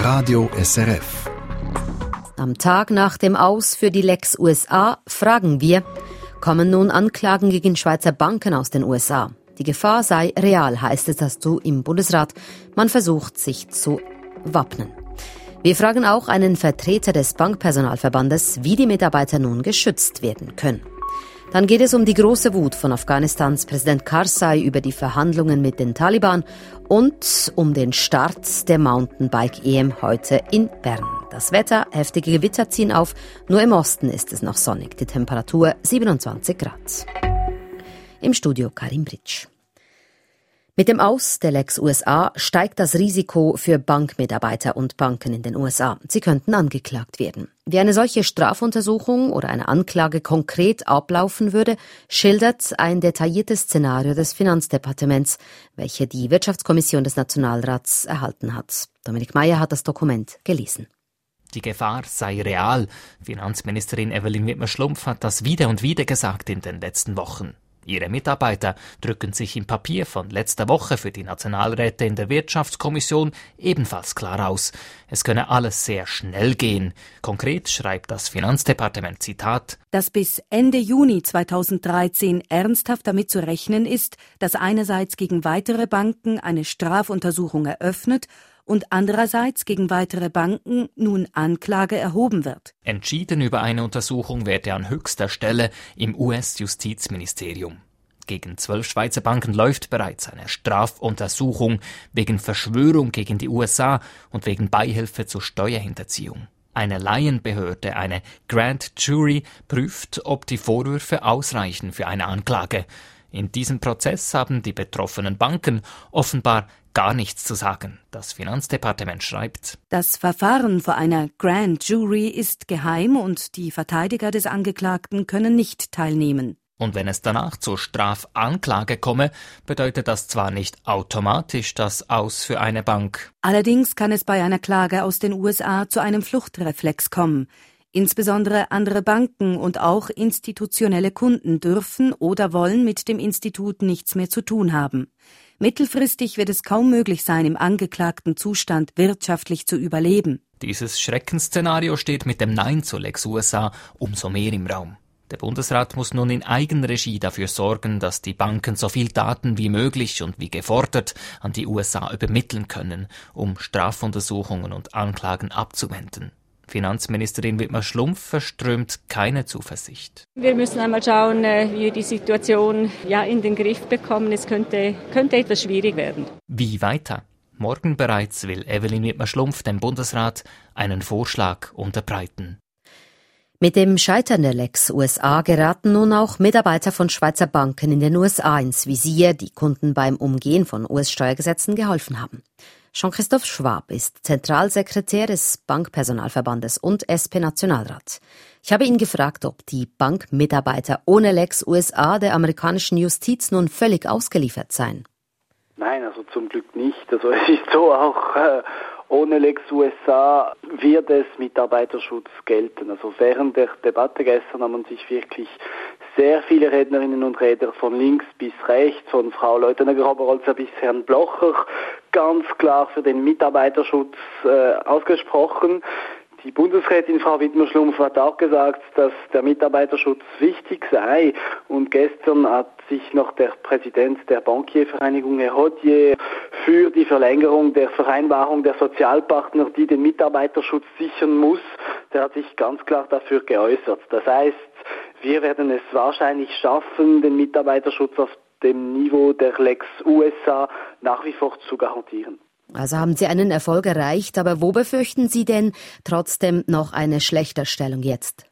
Radio SRF. Am Tag nach dem Aus für die Lex USA fragen wir, kommen nun Anklagen gegen Schweizer Banken aus den USA? Die Gefahr sei real, heißt es dazu im Bundesrat. Man versucht, sich zu wappnen. Wir fragen auch einen Vertreter des Bankpersonalverbandes, wie die Mitarbeiter nun geschützt werden können. Dann geht es um die große Wut von Afghanistans Präsident Karzai über die Verhandlungen mit den Taliban und um den Start der Mountainbike-EM heute in Bern. Das Wetter, heftige Gewitter ziehen auf, nur im Osten ist es noch sonnig, die Temperatur 27 Grad. Im Studio Karim Britsch. Mit dem Aus der Lex USA steigt das Risiko für Bankmitarbeiter und Banken in den USA. Sie könnten angeklagt werden. Wie eine solche Strafuntersuchung oder eine Anklage konkret ablaufen würde, schildert ein detailliertes Szenario des Finanzdepartements, welche die Wirtschaftskommission des Nationalrats erhalten hat. Dominik Meier hat das Dokument gelesen. Die Gefahr sei real. Finanzministerin Evelyn Wittmer-Schlumpf hat das wieder und wieder gesagt in den letzten Wochen. Ihre Mitarbeiter drücken sich im Papier von letzter Woche für die Nationalräte in der Wirtschaftskommission ebenfalls klar aus. Es könne alles sehr schnell gehen. Konkret schreibt das Finanzdepartement, Zitat, dass bis Ende Juni 2013 ernsthaft damit zu rechnen ist, dass einerseits gegen weitere Banken eine Strafuntersuchung eröffnet und andererseits gegen weitere Banken nun Anklage erhoben wird. Entschieden über eine Untersuchung werde an höchster Stelle im US-Justizministerium. Gegen 12 Schweizer Banken läuft bereits eine Strafuntersuchung wegen Verschwörung gegen die USA und wegen Beihilfe zur Steuerhinterziehung. Eine Laienbehörde, eine Grand Jury, prüft, ob die Vorwürfe ausreichen für eine Anklage. In diesem Prozess haben die betroffenen Banken offenbar gar nichts zu sagen. Das Finanzdepartement schreibt: Das Verfahren vor einer Grand Jury ist geheim und die Verteidiger des Angeklagten können nicht teilnehmen. Und wenn es danach zur Strafanklage komme, bedeutet das zwar nicht automatisch das Aus für eine Bank. Allerdings kann es bei einer Klage aus den USA zu einem Fluchtreflex kommen. Insbesondere andere Banken und auch institutionelle Kunden dürfen oder wollen mit dem Institut nichts mehr zu tun haben. Mittelfristig wird es kaum möglich sein, im angeklagten Zustand wirtschaftlich zu überleben. Dieses Schreckensszenario steht mit dem Nein zur Lex USA umso mehr im Raum. Der Bundesrat muss nun in Eigenregie dafür sorgen, dass die Banken so viel Daten wie möglich und wie gefordert an die USA übermitteln können, um Strafuntersuchungen und Anklagen abzuwenden. Finanzministerin Wittmer-Schlumpf verströmt keine Zuversicht. Wir müssen einmal schauen, wie wir die Situation in den Griff bekommen. Es könnte etwas schwierig werden. Wie weiter? Morgen bereits will Evelyn Wittmer-Schlumpf dem Bundesrat einen Vorschlag unterbreiten. Mit dem Scheitern der Lex USA geraten nun auch Mitarbeiter von Schweizer Banken in den USA ins Visier, die Kunden beim Umgehen von US-Steuergesetzen geholfen haben. Jean-Christophe Schwab ist Zentralsekretär des Bankpersonalverbandes und SP-Nationalrat. Ich habe ihn gefragt, ob die Bankmitarbeiter ohne Lex USA der amerikanischen Justiz nun völlig ausgeliefert seien. Nein, also zum Glück nicht. Also es ist so, auch ohne Lex USA wird es Mitarbeiterschutz gelten. Also während der Debatte gestern haben man sich wirklich sehr viele Rednerinnen und Redner von links bis rechts, von Frau Leutenegger-Oberholzer bis Herrn Blocher, ganz klar für den Mitarbeiterschutz ausgesprochen. Die Bundesrätin Frau Wittmer-Schlumpf hat auch gesagt, dass der Mitarbeiterschutz wichtig sei. Und gestern hat sich noch der Präsident der Bankiervereinigung, Herr Hodier, für die Verlängerung der Vereinbarung der Sozialpartner, die den Mitarbeiterschutz sichern muss, der hat sich ganz klar dafür geäußert. Das heißt, wir werden es wahrscheinlich schaffen, den Mitarbeiterschutz auf dem Niveau der Lex USA nach wie vor zu garantieren. Also haben Sie einen Erfolg erreicht, aber wo befürchten Sie denn trotzdem noch eine Schlechterstellung jetzt?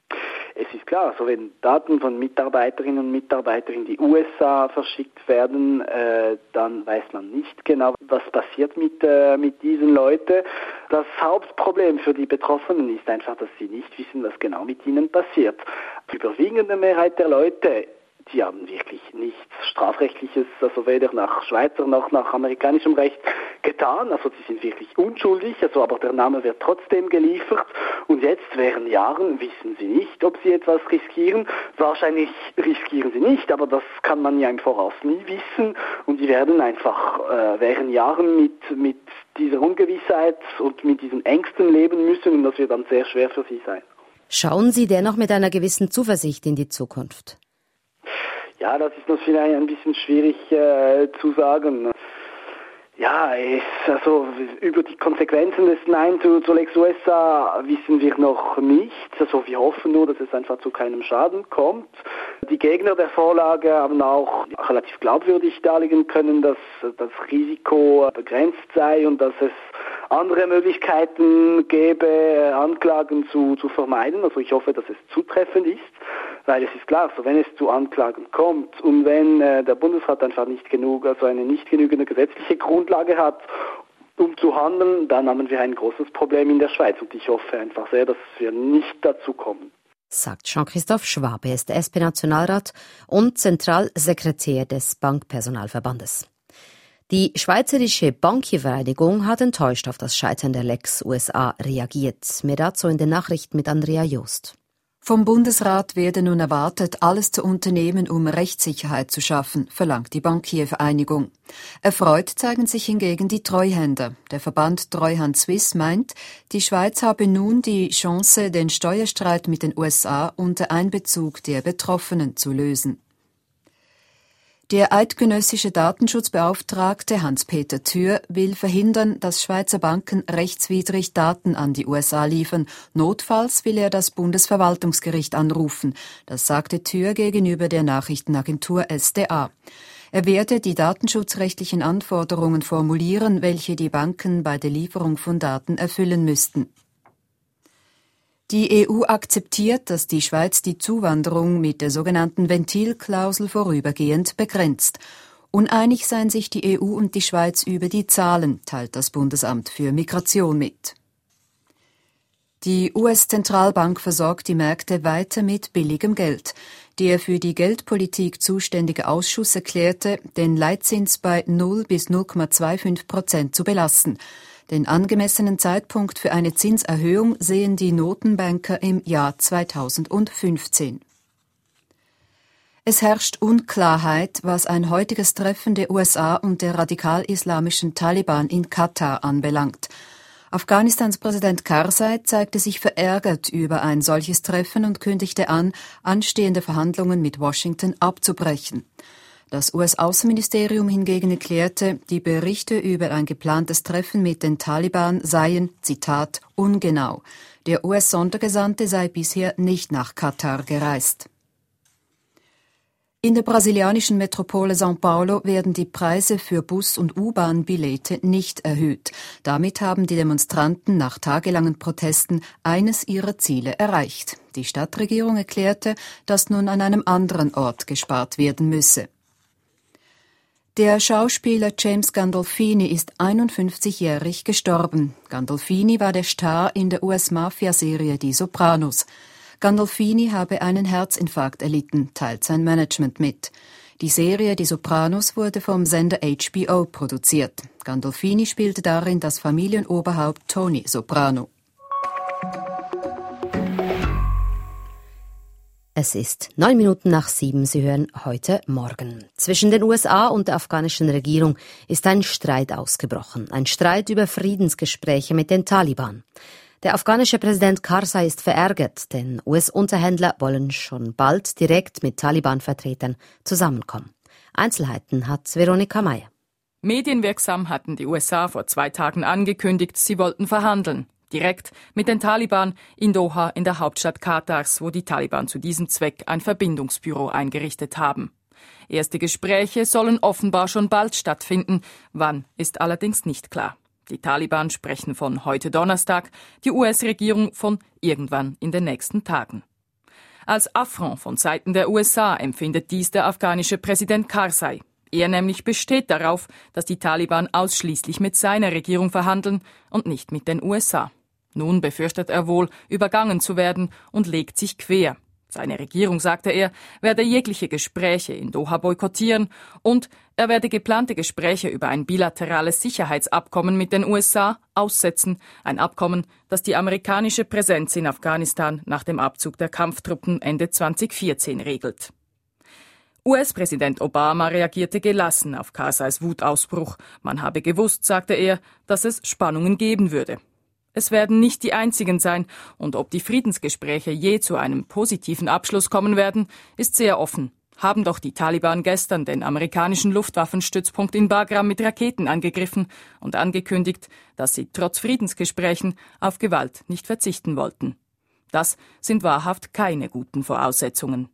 Es ist klar, also wenn Daten von Mitarbeiterinnen und Mitarbeitern in die USA verschickt werden, dann weiß man nicht genau, was passiert mit diesen Leuten. Das Hauptproblem für die Betroffenen ist einfach, dass sie nicht wissen, was genau mit ihnen passiert. Die überwiegende Mehrheit der Leute, die haben wirklich nichts Strafrechtliches, also weder nach Schweizer noch nach amerikanischem Recht getan. Also sie sind wirklich unschuldig, also aber der Name wird trotzdem geliefert. Und jetzt, während Jahren, wissen sie nicht, ob sie etwas riskieren. Wahrscheinlich riskieren sie nicht, aber das kann man ja im Voraus nie wissen. Und sie werden einfach während Jahren mit dieser Ungewissheit und mit diesen Ängsten leben müssen. Und das wird dann sehr schwer für sie sein. Schauen Sie dennoch mit einer gewissen Zuversicht in die Zukunft? Ja, das ist noch vielleicht ein bisschen schwierig zu sagen. Ja, also über die Konsequenzen des Nein zur Lex USA wissen wir noch nichts. Also wir hoffen nur, dass es einfach zu keinem Schaden kommt. Die Gegner der Vorlage haben auch relativ glaubwürdig darlegen können, dass das Risiko begrenzt sei und dass es andere Möglichkeiten gäbe, Anklagen zu vermeiden. Also ich hoffe, dass es zutreffend ist, weil es ist klar, so wenn es zu Anklagen kommt und wenn der Bundesrat einfach nicht genügende gesetzliche Grundlage hat, um zu handeln, dann haben wir ein großes Problem in der Schweiz. Und ich hoffe einfach sehr, dass wir nicht dazu kommen. Sagt Jean-Christoph Schwab, er ist der SP-Nationalrat und Zentralsekretär des Bankpersonalverbandes. Die Schweizerische Bankiervereinigung hat enttäuscht auf das Scheitern der Lex USA reagiert. Mehr dazu in den Nachrichten mit Andrea Joost. Vom Bundesrat werde nun erwartet, alles zu unternehmen, um Rechtssicherheit zu schaffen, verlangt die Bankiervereinigung. Erfreut zeigen sich hingegen die Treuhänder. Der Verband Treuhand Suisse meint, die Schweiz habe nun die Chance, den Steuerstreit mit den USA unter Einbezug der Betroffenen zu lösen. Der eidgenössische Datenschutzbeauftragte Hans-Peter Thür will verhindern, dass Schweizer Banken rechtswidrig Daten an die USA liefern. Notfalls will er das Bundesverwaltungsgericht anrufen. Das sagte Thür gegenüber der Nachrichtenagentur SDA. Er werde die datenschutzrechtlichen Anforderungen formulieren, welche die Banken bei der Lieferung von Daten erfüllen müssten. Die EU akzeptiert, dass die Schweiz die Zuwanderung mit der sogenannten Ventilklausel vorübergehend begrenzt. Uneinig seien sich die EU und die Schweiz über die Zahlen, teilt das Bundesamt für Migration mit. Die US-Zentralbank versorgt die Märkte weiter mit billigem Geld. Der für die Geldpolitik zuständige Ausschuss erklärte, den Leitzins bei 0 bis 0,25% zu belassen. Den angemessenen Zeitpunkt für eine Zinserhöhung sehen die Notenbanker im Jahr 2015. Es herrscht Unklarheit, was ein heutiges Treffen der USA und der radikal-islamischen Taliban in Katar anbelangt. Afghanistans Präsident Karzai zeigte sich verärgert über ein solches Treffen und kündigte an, anstehende Verhandlungen mit Washington abzubrechen. Das US-Außenministerium hingegen erklärte, die Berichte über ein geplantes Treffen mit den Taliban seien, Zitat, ungenau. Der US-Sondergesandte sei bisher nicht nach Katar gereist. In der brasilianischen Metropole São Paulo werden die Preise für Bus- und U-Bahn-Billette nicht erhöht. Damit haben die Demonstranten nach tagelangen Protesten eines ihrer Ziele erreicht. Die Stadtregierung erklärte, dass nun an einem anderen Ort gespart werden müsse. Der Schauspieler James Gandolfini ist 51-jährig gestorben. Gandolfini war der Star in der US-Mafia-Serie Die Sopranos. Gandolfini habe einen Herzinfarkt erlitten, teilt sein Management mit. Die Serie Die Sopranos wurde vom Sender HBO produziert. Gandolfini spielte darin das Familienoberhaupt Tony Soprano. Es ist 7:09. Sie hören heute Morgen. Zwischen den USA und der afghanischen Regierung ist ein Streit ausgebrochen. Ein Streit über Friedensgespräche mit den Taliban. Der afghanische Präsident Karzai ist verärgert, denn US-Unterhändler wollen schon bald direkt mit Taliban-Vertretern zusammenkommen. Einzelheiten hat Veronika Mayer. Medienwirksam hatten die USA vor 2 Tagen angekündigt, sie wollten verhandeln. Direkt mit den Taliban in Doha in der Hauptstadt Katars, wo die Taliban zu diesem Zweck ein Verbindungsbüro eingerichtet haben. Erste Gespräche sollen offenbar schon bald stattfinden. Wann, ist allerdings nicht klar. Die Taliban sprechen von heute Donnerstag, die US-Regierung von irgendwann in den nächsten Tagen. Als Affront von Seiten der USA empfindet dies der afghanische Präsident Karzai. Er nämlich besteht darauf, dass die Taliban ausschließlich mit seiner Regierung verhandeln und nicht mit den USA. Nun befürchtet er wohl, übergangen zu werden und legt sich quer. Seine Regierung, sagte er, werde jegliche Gespräche in Doha boykottieren und er werde geplante Gespräche über ein bilaterales Sicherheitsabkommen mit den USA aussetzen. Ein Abkommen, das die amerikanische Präsenz in Afghanistan nach dem Abzug der Kampftruppen Ende 2014 regelt. US-Präsident Obama reagierte gelassen auf Karzais Wutausbruch. Man habe gewusst, sagte er, dass es Spannungen geben würde. Es werden nicht die einzigen sein, und ob die Friedensgespräche je zu einem positiven Abschluss kommen werden, ist sehr offen. Haben doch die Taliban gestern den amerikanischen Luftwaffenstützpunkt in Bagram mit Raketen angegriffen und angekündigt, dass sie trotz Friedensgesprächen auf Gewalt nicht verzichten wollten. Das sind wahrhaft keine guten Voraussetzungen.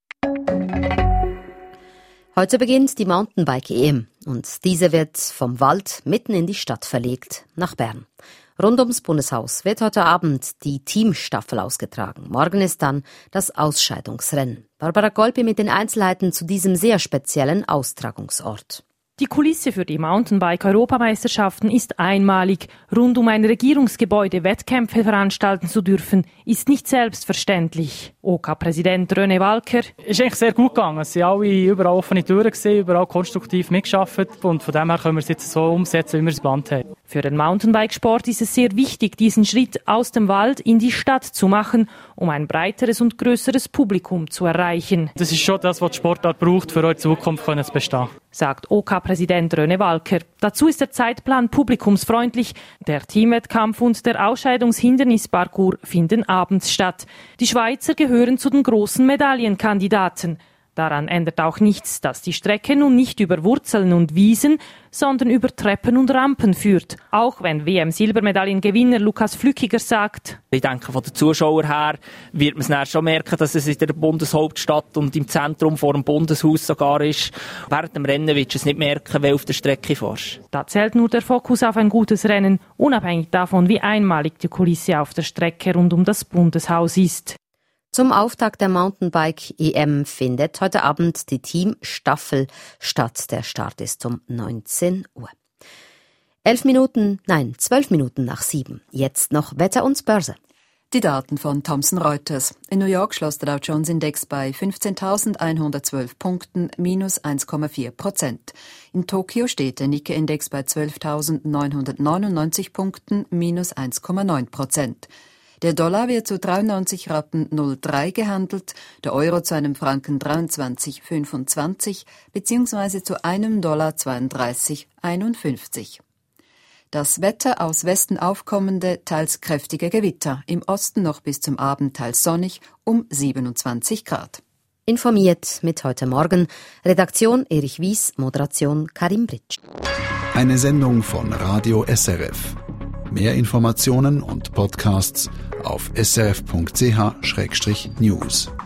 Heute beginnt die Mountainbike-EM und diese wird vom Wald mitten in die Stadt verlegt, nach Bern. Rund ums Bundeshaus wird heute Abend die Teamstaffel ausgetragen. Morgen ist dann das Ausscheidungsrennen. Barbara Golpi mit den Einzelheiten zu diesem sehr speziellen Austragungsort. Die Kulisse für die Mountainbike-Europameisterschaften ist einmalig. Rund um ein Regierungsgebäude Wettkämpfe veranstalten zu dürfen, ist nicht selbstverständlich. OK-Präsident René Walker. Es ist eigentlich sehr gut gegangen. Es waren alle überall offene Türen, überall konstruktiv mitgearbeitet. Und von dem her können wir es jetzt so umsetzen, wie wir es geplant haben. Für den Mountainbikesport ist es sehr wichtig, diesen Schritt aus dem Wald in die Stadt zu machen, um ein breiteres und grösseres Publikum zu erreichen. Das ist schon das, was die Sportart braucht, für eure Zukunft zu bestehen, sagt OK-Präsident René Walker. Dazu ist der Zeitplan publikumsfreundlich. Der Teamwettkampf und der Ausscheidungshindernisparcours finden abends statt. Die Schweizer gehören zu den großen Medaillenkandidaten. Daran ändert auch nichts, dass die Strecke nun nicht über Wurzeln und Wiesen, sondern über Treppen und Rampen führt. Auch wenn WM-Silbermedaillengewinner Lukas Flückiger sagt: Ich denke, von den Zuschauern her wird man es dann schon merken, dass es in der Bundeshauptstadt und im Zentrum vor dem Bundeshaus sogar ist. Während dem Rennen wirst du es nicht merken, weil du auf der Strecke fährst. Da zählt nur der Fokus auf ein gutes Rennen, unabhängig davon, wie einmalig die Kulisse auf der Strecke rund um das Bundeshaus ist. Zum Auftakt der Mountainbike-EM findet heute Abend die Teamstaffel statt. Der Start ist um 19 Uhr. 12 Minuten nach 7. Jetzt noch Wetter und Börse. Die Daten von Thomson Reuters. In New York schloss der Dow Jones Index bei 15.112 Punkten, minus 1,4%. In Tokio steht der Nikkei-Index bei 12.999 Punkten, minus 1,9%. Der Dollar wird zu 93 Rappen 03 gehandelt, der Euro zu einem Franken 23,25 bzw. zu einem Dollar 32,51. Das Wetter: aus Westen aufkommende, teils kräftige Gewitter, im Osten noch bis zum Abend teils sonnig, um 27 Grad. Informiert mit heute Morgen. Redaktion Erich Wies, Moderation Karim Britsch. Eine Sendung von Radio SRF. Mehr Informationen und Podcasts auf srf.ch/news.